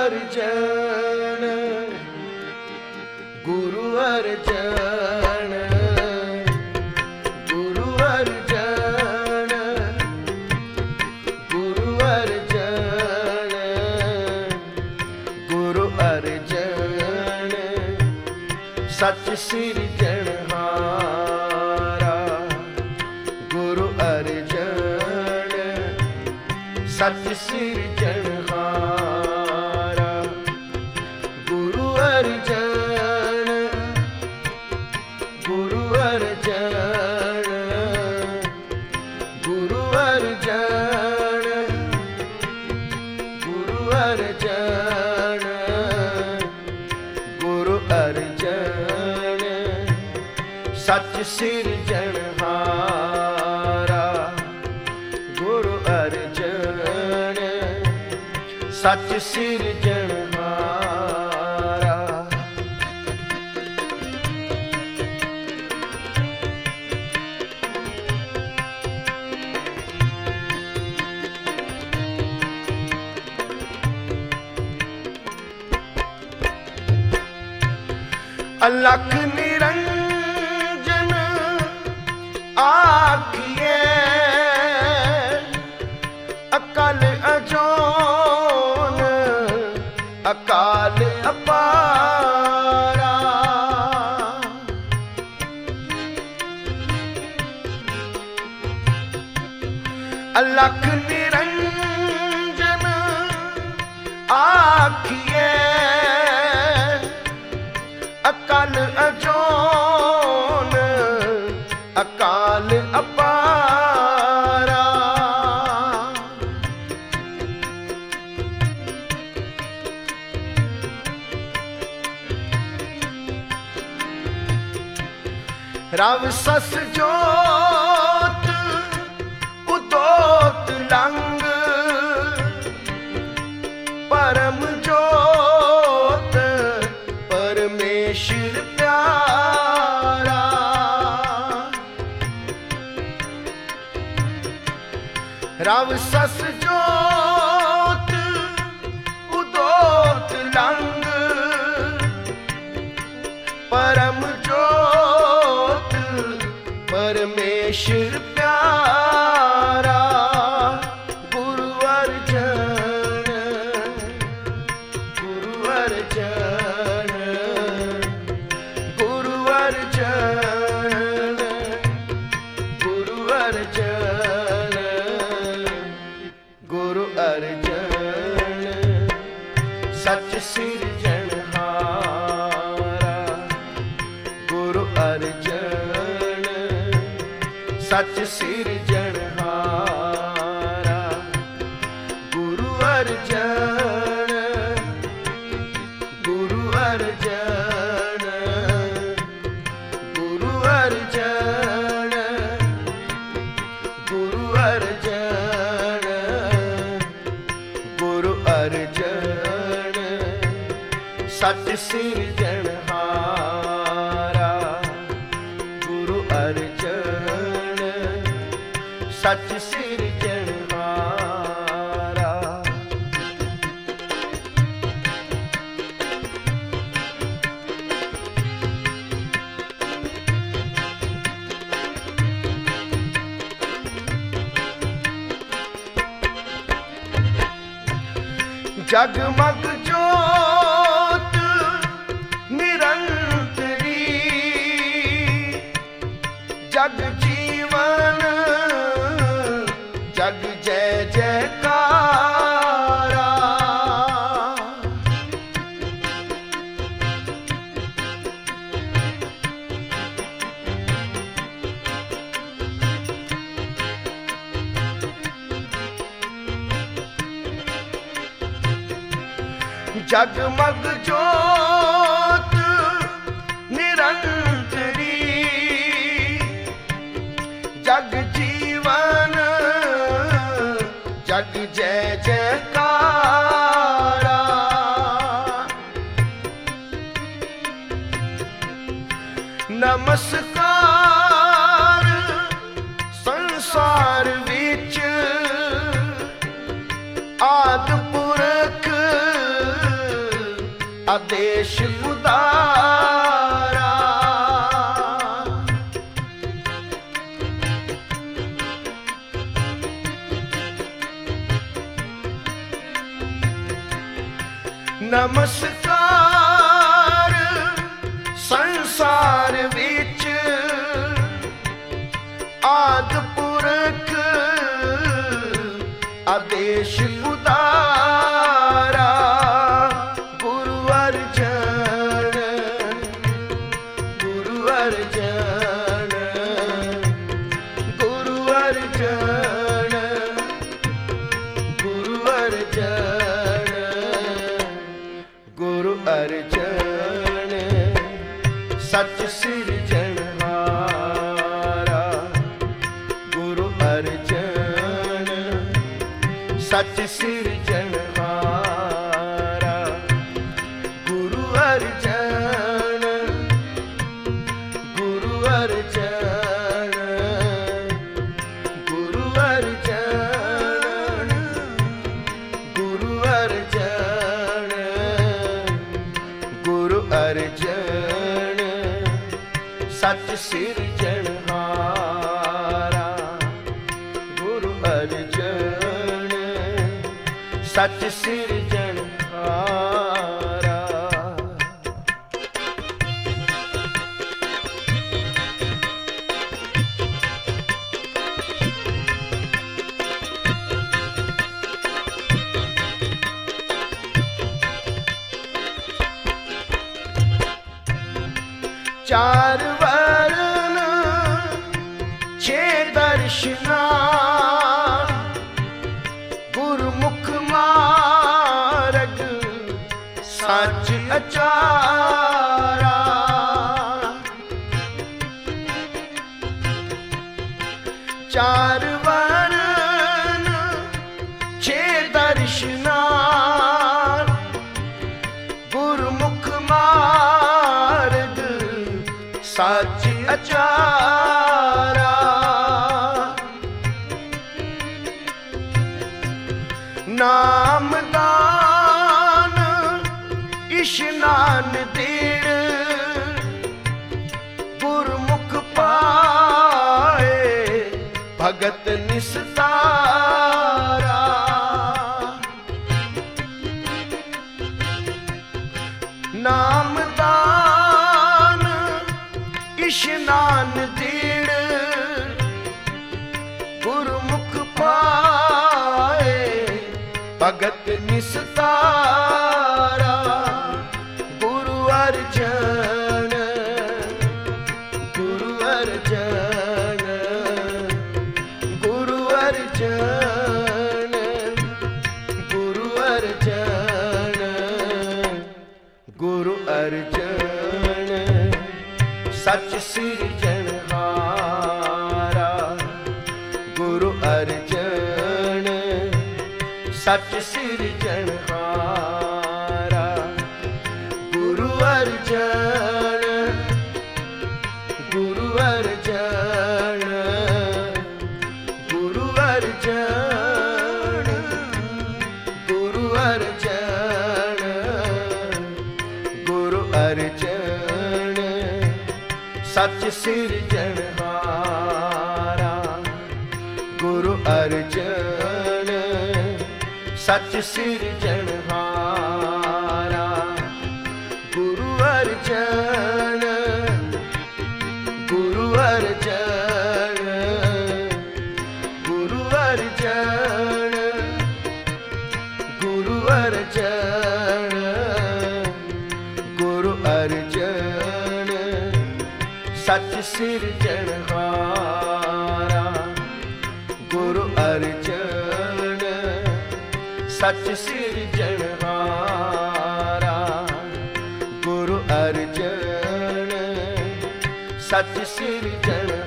अर्जन गुरु अर्जन गुरु अर्जन गुरु अर्जन गुरु अर्जन सच सिरजनहारा गुरु अर्जन सच सिरजनहारा गुरु अर्जन गुरु अर्जन गुरु अर्जन गुरु अर्जन गुरु अर्जन सच सिरजनहारा गुरु अर्जन सच सिरजनहारा अलख निरंजन आखिए अकल अजोन अकाल अपारा अलख निरंजन आखिए अकाल अजोन अकाल अपारा रव सस जोत उदोत लंग परम जोत परमेश्वर प्यारा रव सस जोत उदोत लंग परम जोत परमेश्वर प्यारा गुरु अर्जन गुरु अर्जन गुरु अर्जन गुरु अर्जन गुरु अर्जन सच सिरजनहारा गुरु अर्जन सच सिरजनहारा गुरु अर्जन गुरु अर्जन गुरु अर्जन गुरु अर्जन गुरु अर्जन सच सिरजनहारा गुरु अर्जन सच सिरजनहारा जगमग जोत निरंतरी जग जीवन जग जय जयकारा जगमग जोत निरंतरी जग जीवन जग जय जयकारा नमस्कार संसार विच आद पुरख आदेश उदारा। नमस्कार संसार विच आदि पुरख आदेश उदारा। गुरु अर्जन गुरु अर्जन गुरु अर्जन गुरु अर्जन गुरु अर्जन सच सिरजनहारा। गुरु अर्जन सच सिरजनहारा। गुरु अर्जन गुरु अर्जन गुरु अर्जन गुरु अर्जन गुरु अर्जन सच सिरजनहारा। गुरु अर्जन सच सिरजनहारा। चार वर्ण छे दर्शना गुरमुख मार्ग सच अचारा। चार वर्ण छे दर्शना गुरमुख मार्ग सच अचारा। नाम दान इशनान देण गुरमुख पाए भगत निस्तारा। नाम दान इशनान देण गुरमुख पाए भगत निस्तारा। गुरु अर्जन गुरु अर्जन गुरु अर्जन गुरु अर्जन गुरु अर्जन सच सिरजनहारा। गुरु अर्जन सच सिरजनहारा। गुरु अर्जन गुरु अर्जन गुरु अर्जन गुरु अर्जन गुरु अर्जन सच सिरजनहारा। गुरु अर्जन सच सिरजनहारा। गुरु अर्जन गुरु अर्जन गुरु अर्जन गुरु अर्जन गुरु अर्जन सच सिरजनहारा। गुरु अर्जन सच सिरजनहारा। गुरु अर्जन सच सिरजनहारा।